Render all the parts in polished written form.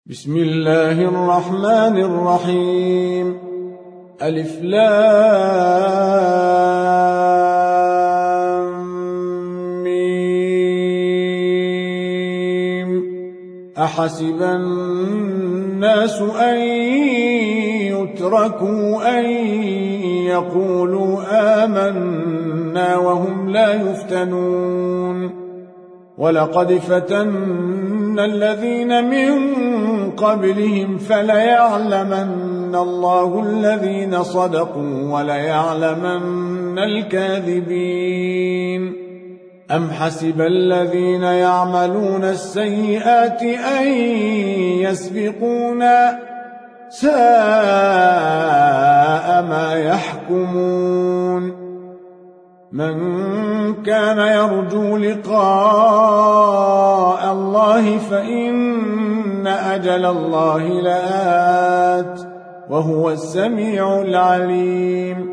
بسم الله الرحمن الرحيم. ألف لام ميم. أحسب الناس أن يتركوا أن يقولوا آمنا وهم لا يفتنون. ولقد فتنا الذين من قبلهم فليعلمن الله الذين صدقوا وليعلمن الكاذبين. أم حسب الذين يعملون السيئات أن يسبقونا ساء ما يحكمون. من كان يرجو لقاء الله فإن أجل الله لآت وهو السميع العليم.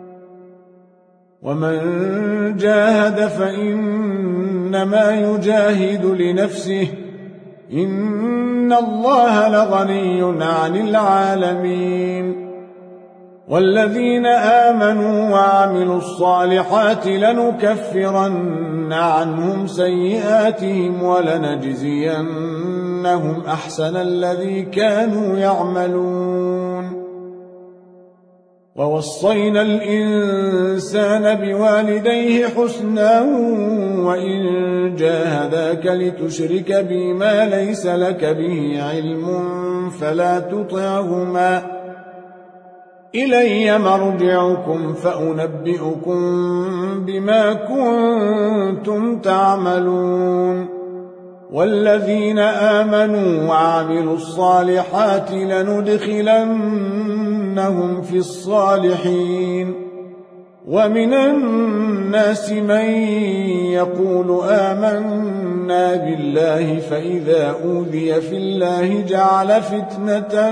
ومن جاهد فإنما يجاهد لنفسه إن الله لغني عن العالمين. والذين آمنوا وعملوا الصالحات لنكفرن عنهم سيئاتهم ولنجزينهم أحسن الذي كانوا يعملون. ووصينا الإنسان بوالديه حسنا وإن جاهداك لتشرك بي ما ليس لك به علم فلا تطعهما. إلي مرجعكم فأنبئكم بما كنتم تعملون. والذين آمنوا وعملوا الصالحات لندخلنهم في الصالحين. ومن الناس من يقول آمنا بالله فإذا أوذي في الله جعل فتنة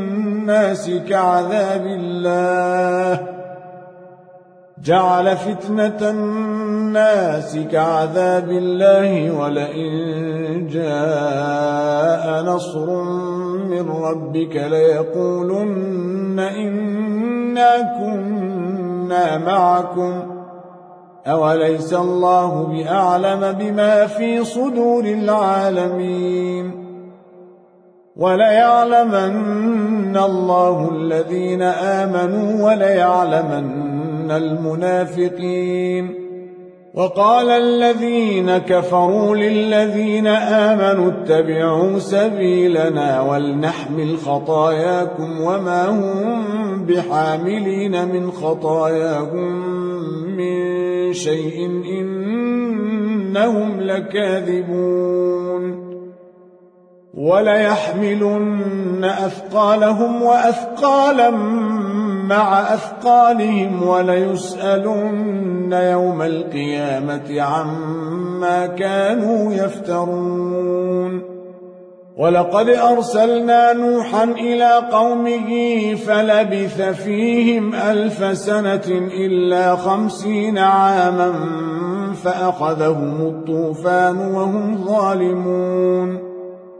الناس كعذاب الله ولئن جاء نصر من ربك ليقولن إنا كنا معكم أوليس الله بأعلم بما في صدور العالمين. وليعلمن الله الذين آمنوا وليعلمن المنافقين. وقال الذين كفروا للذين آمنوا اتبعوا سبيلنا ولنحمل خطاياكم وما هم بحاملين من خطاياهم من شيء إنهم لكاذبون. وليحملن أثقالهم وأثقالا مع أثقالهم وليسألن يوم القيامة عما كانوا يفترون. ولقد أرسلنا نوحا إلى قومه فلبث فيهم 1000 سنة إلا 50 عاما فأخذهم الطوفان وهم ظالمون.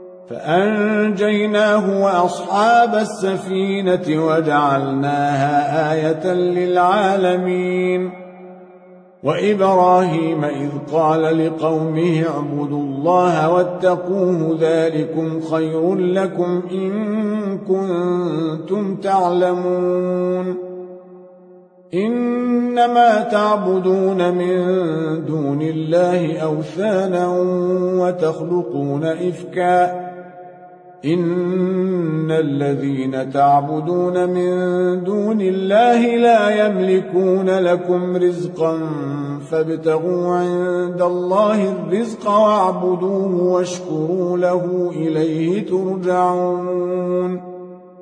فأنجيناه وأصحاب السفينة وجعلناها آية للعالمين. وإبراهيم إذ قال لقومه اعبدوا الله واتقوه ذلكم خير لكم إن كنتم تعلمون. إنما تعبدون من دون الله أوثانا وتخلقون إفكا إن الذين تعبدون من دون الله لا يملكون لكم رزقا فابتغوا عند الله الرزق واعبدوه واشكروا له إليه ترجعون.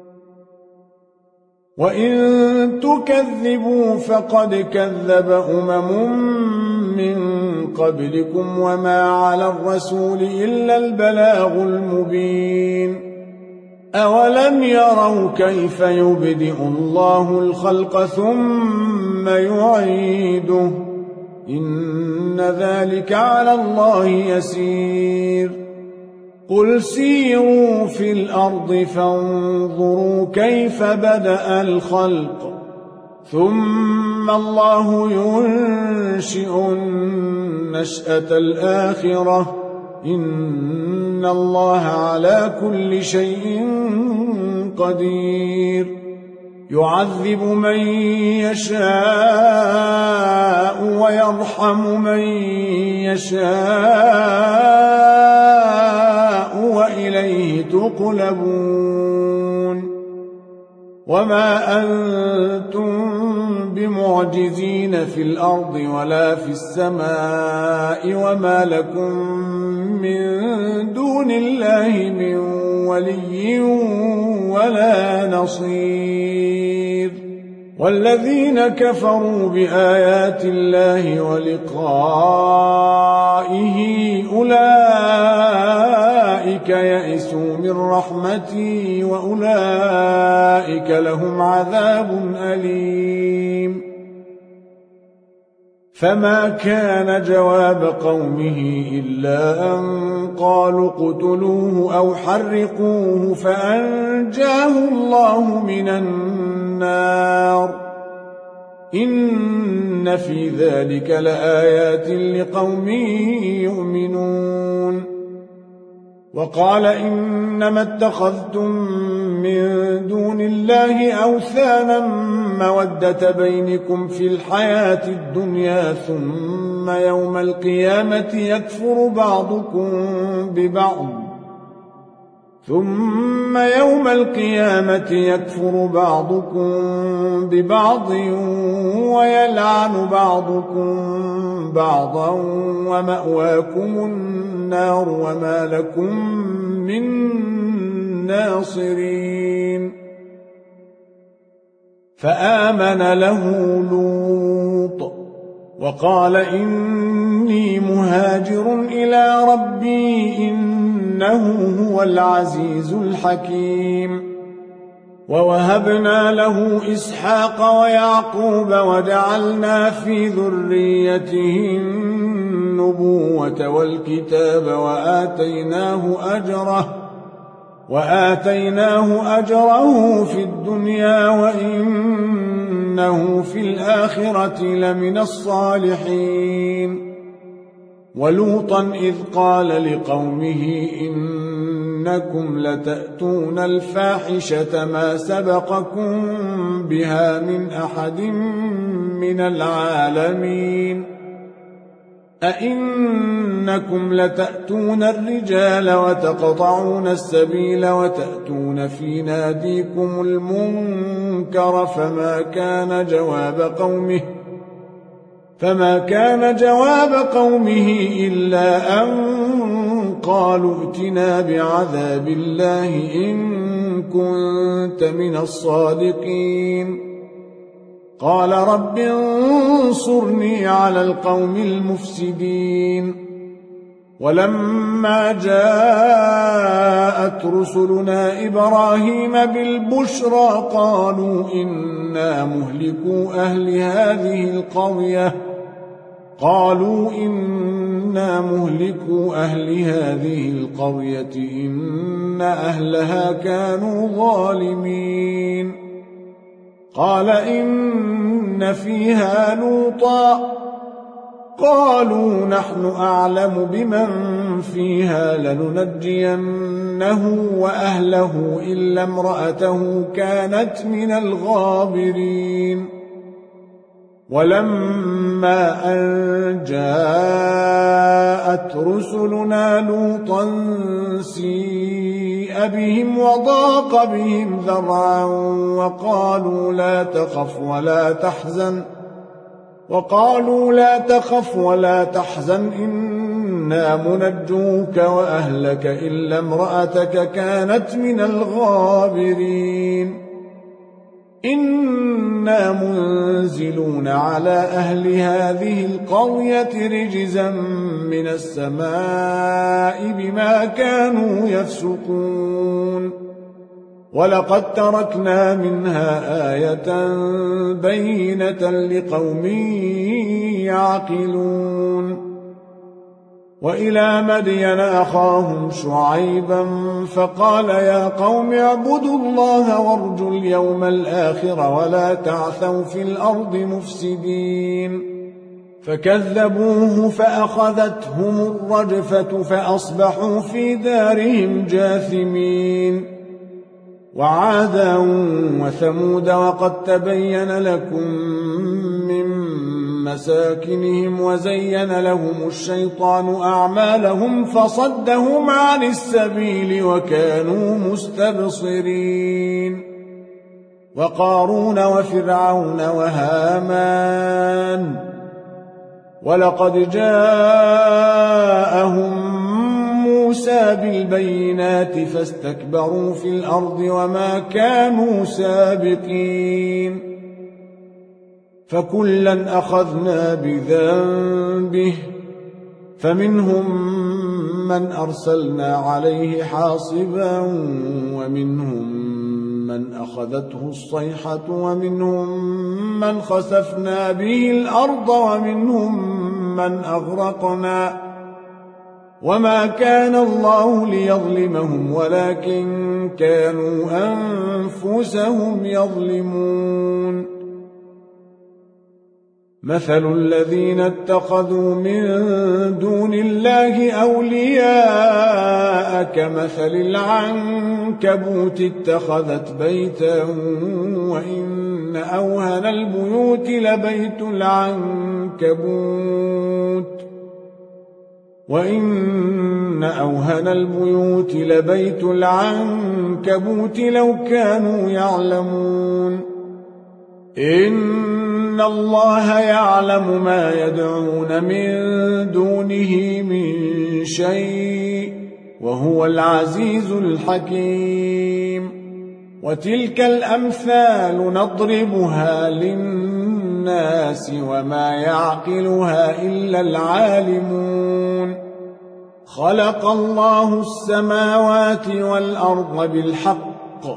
وإن تكذبوا فقد كذب من قبلكم وما على الرسول إلا البلاغ المبين. أولم يروا كيف يبدئ الله الخلق ثم يعيده إن ذلك على الله يسير قل سيروا في الأرض فانظروا كيف بدأ الخلق ثم الله ينشئ النشأة الآخرة إن الله على كل شيء قدير يعذب من يشاء ويرحم من يشاء وإليه تقلبون وما أنتم بمعجزين في الأرض ولا في السماء وما لكم من دون الله من ولي ولا نصير والذين كفروا بآيات الله ولقائه أولئك يئسوا من رحمتي وأولئك لهم عذاب أليم فما كان جواب قومه إلا أن قالوا اقتلوه أو حرقوه فأنجاه الله من النار إن في ذلك لآيات لقوم يؤمنون وقال إنما اتخذتم من دون الله أوثانا مودة بينكم في الحياة الدنيا ثم يوم القيامة يكفر بعضكم ببعض ويلعن بعضكم بعضا ومأواكم النار وما لكم من ناصرين فآمن له لوط وقال إني مهاجر إلى ربي إنه هو العزيز الحكيم ووهبنا له إسحاق ويعقوب وجعلنا في ذريته النبوة والكتاب وآتيناه أجره في الدنيا وإنه في الآخرة لمن الصالحين ولوطا إذ قال لقومه إنكم لتأتون الفاحشة ما سبقكم بها من أحد من العالمين أئنكم لتأتون الرجال وتقطعون السبيل وتأتون في ناديكم المنكر فما كان جواب قومه إلا أن قالوا ائتنا بعذاب الله إن كنت من الصادقين قال رب انصرني على القوم المفسدين ولما جاءت رسلنا إبراهيم بالبشرى قالوا إنا مهلكو أهل هذه القرية إن أهلها كانوا ظالمين قال إن فيها لوطا قالوا نحن أعلم بمن فيها لننجينه وأهله إلا امرأته كانت من الغابرين ولما أن جاءت رسلنا لوطا سيء بهم وضاق بهم ذرعا وقالوا لا تخف ولا تحزن إنا منجوك وأهلك إلا امرأتك كانت من الغابرين إنا منزلون على أهل هذه القرية رجزا من السماء بما كانوا يفسقون ولقد تركنا منها آية بينة لقوم يعقلون وإلى مدين أخاهم شعيبا فقال يا قوم اعبدوا الله وارجوا اليوم الآخر ولا تعثوا في الأرض مفسدين فكذبوه فأخذتهم الرجفة فأصبحوا في دارهم جاثمين وعادا وثمود وقد تبين لكم من مساكنهم وزين لهم الشيطان أعمالهم فصدهم عن السبيل وكانوا مستبصرين وقارون وفرعون وهامان ولقد جاءهم موسى بالبينات فاستكبروا في الأرض وما كانوا سابقين فكلا أخذنا بذنبه فمنهم من أرسلنا عليه حاصبا ومنهم من أخذته الصيحة ومنهم من خسفنا به الأرض ومنهم من أغرقنا وما كان الله ليظلمهم ولكن كانوا أنفسهم يظلمون مثل الذين اتخذوا من دون الله أولياء كمثل العنكبوت اتخذت بيتا وإن أوهن البيوت لبيت العنكبوت لو كانوا يعلمون إن الله يعلم ما يدعون من دونه من شيء وهو العزيز الحكيم وتلك الأمثال نضربها للناس وما يعقلها إلا العالمون خلق الله السماوات والأرض بالحق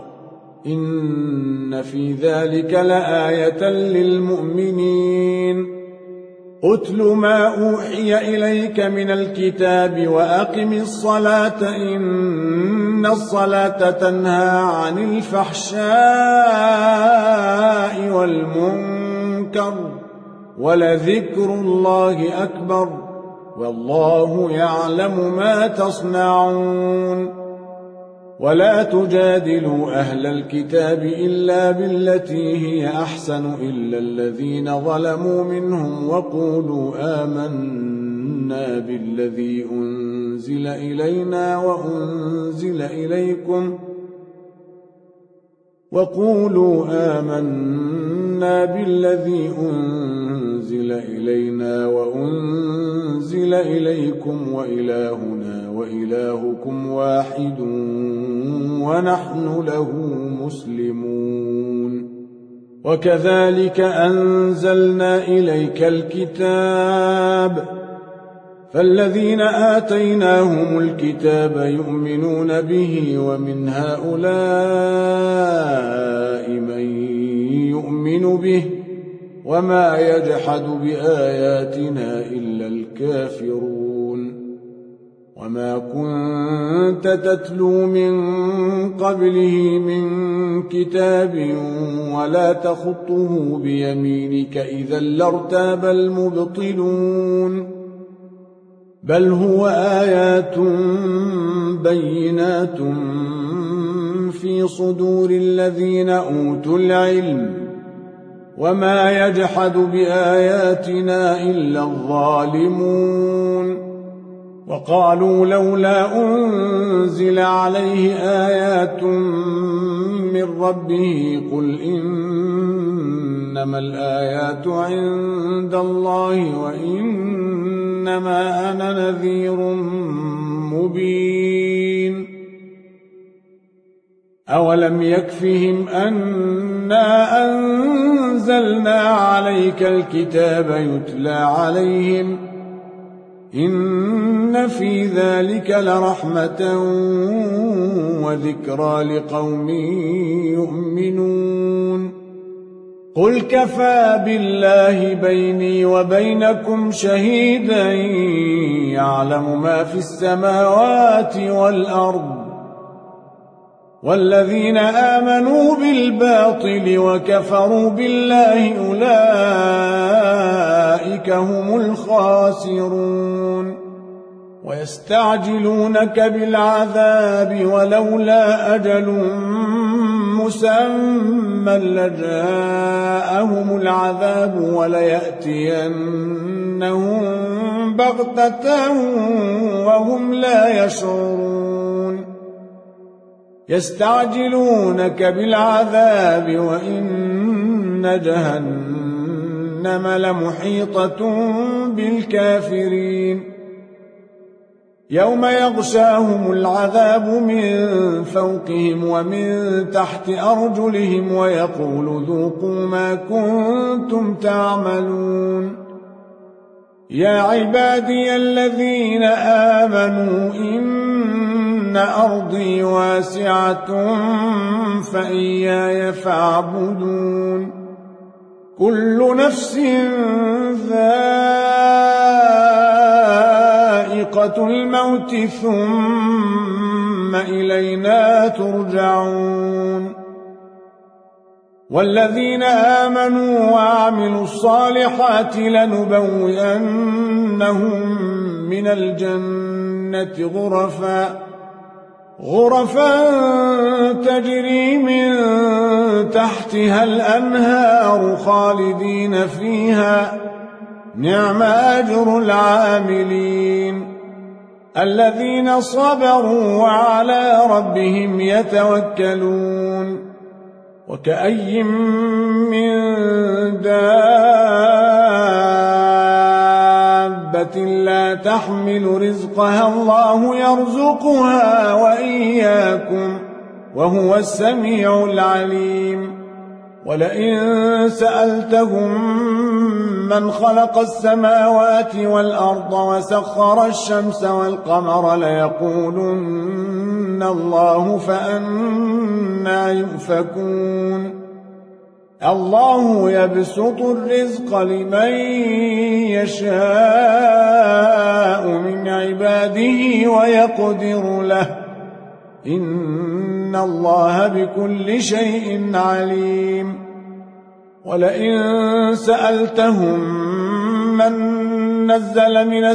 إن في ذلك لآية للمؤمنين أتل ما أوحي إليك من الكتاب وأقم الصلاة إن الصلاة تنهى عن الفحشاء والمنكر ولذكر الله أكبر والله يعلم ما تصنعون ولا تجادلوا أهل الكتاب إلا بالتي هي أحسن إلا الذين ظلموا منهم وقولوا آمنا بالذي أنزل إلينا وأنزل إليكم وإلهنا وإلهكم واحد ونحن له مسلمون وكذلك أنزلنا إليك الكتاب فالذين آتيناهم الكتاب يؤمنون به ومن هؤلاء من يؤمن به وما يجحد بآياتنا إلا الكافرون وما كنت تتلو من قبله من كتاب ولا تخطه بيمينك إذا لارتاب المبطلون بل هو آيات بينات في صدور الذين أوتوا العلم وما يجحد بآياتنا إلا الظالمون وقالوا لولا أنزل عليه آيات من ربه قل إنما الآيات عند الله وإنما أنا نذير مبين أولم يكفهم أنا أنزلنا عليك الكتاب يتلى عليهم إن في ذلك لرحمة وذكرى لقوم يؤمنون قل كفى بالله بيني وبينكم شهيدا يعلم ما في السماوات والأرض والذين آمنوا بالباطل وكفروا بالله أولئك هم الخاسرون ويستعجلونك بالعذاب ولولا أجل مسمى لجاءهم العذاب وليأتينهم بغتة وهم لا يشعرون يستعجلونك بالعذاب وإن جهنم لمحيطة بالكافرين يوم يغشاهم العذاب من فوقهم ومن تحت أرجلهم ويقول ذوقوا ما كنتم تعملون يا عبادي الذين آمنوا إن أرضي واسعة فإياي فاعبدون كل نفس ذائقة الموت ثم إلينا ترجعون والذين آمنوا وعملوا الصالحات لنبوئنهم من الجنة غرفا تجري من تحتها الأنهار خالدين فيها نعم أجر العاملين الذين صبروا وعلى ربهم يتوكلون وكأي من دابة لا تحمل رزقها الله يرزقها وإياكم وهو السميع العليم ولئن سألتهم من خلق السماوات والأرض وسخر الشمس والقمر ليقولن الله فأنى يؤفكون الله يبسط الرزق لمن يشاء من عباده ويقدر له إن الله بكل شيء عليم ولئن سألتهم من نزل من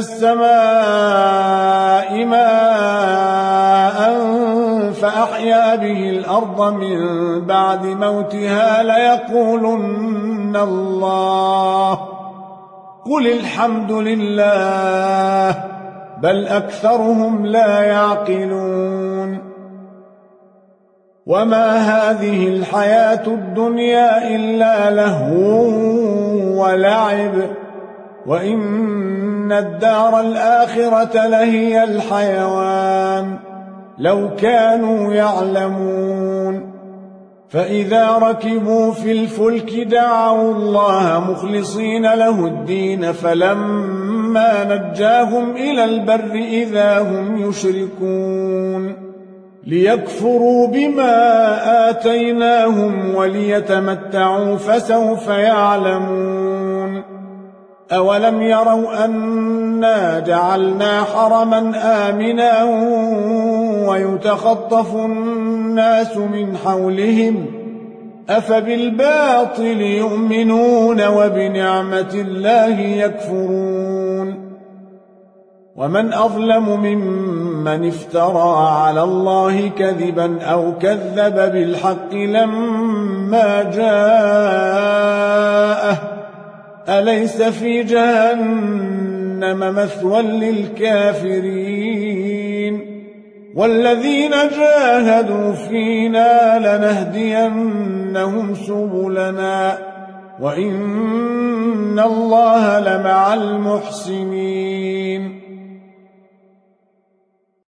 السماء ماء فأحيا به الأرض من بعد موتها ليقولن الله قل الحمد لله بل أكثرهم لا يعقلون وما هذه الحياة الدنيا إلا لهو ولعب وإن الدار الآخرة لهي الحيوان لو كانوا يعلمون فإذا ركبوا في الفلك دعوا الله مخلصين له الدين فلما نجاهم إلى البر إذا هم يشركون ليكفروا بما آتيناهم وليتمتعوا فسوف يعلمون أولم يروا أنا جعلنا حرما آمنا ويتخطف الناس من حولهم أفبالباطل يؤمنون وبنعمة الله يكفرون ومن أظلم ممن افترى على الله كذبا أو كذب بالحق لما جاءه أليس في جهنم مثوى للكافرين والذين جاهدوا فينا لنهدينهم سبلنا وإن الله لمع المحسنين